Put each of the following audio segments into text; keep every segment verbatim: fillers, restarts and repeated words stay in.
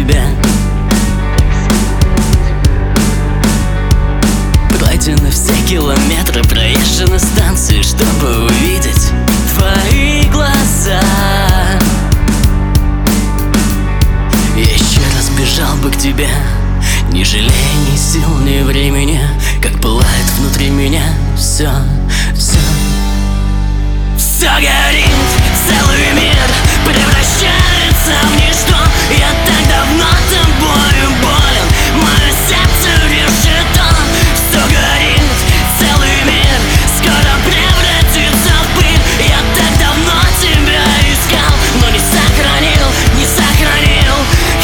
тебя. Пройдены все километры, проезжены станции, чтобы увидеть твои глаза. Я еще раз бежал бы к тебе, не жалея ни сил, ни времени, как пылает внутри меня все, все. Все горит, целый мир превращается в ничто. Я так давно тобою болен, мое сердце решето. Все горит, целый мир скоро превратится в пыль. Я так давно тебя искал, но не сохранил, не сохранил.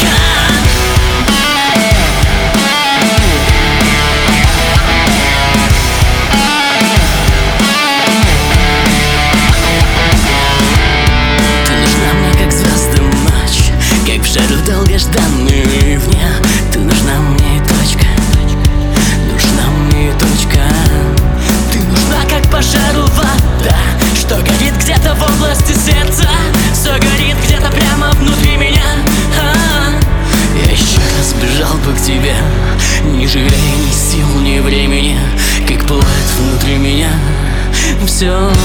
Долгожданные ливни. Ты нужна мне и точка. Нужна мне и точка. Ты нужна, как пожару вода, что горит где-то в области сердца. Все горит где-то прямо внутри меня. А-а-а. Я еще раз бежал бы к тебе, не жалея ни сил, ни времени, как пылает внутри меня все.